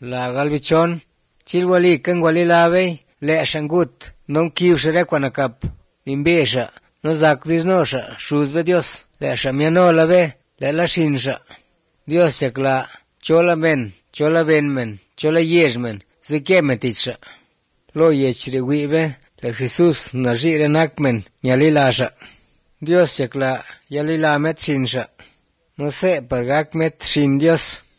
la galbichon chilwali kangwali lawe le shangut non kiwshere kwanakap imbesha no zakdisnosha shuzbe Dios le shamiano lawe le la shinsha Dios yakla chola benmen chola yesmen zikemetisha lo yechre wibe le Jesus najire nakmen nyalilasha Dios yakla yalilamet shinsha no se pargakmet shin Dios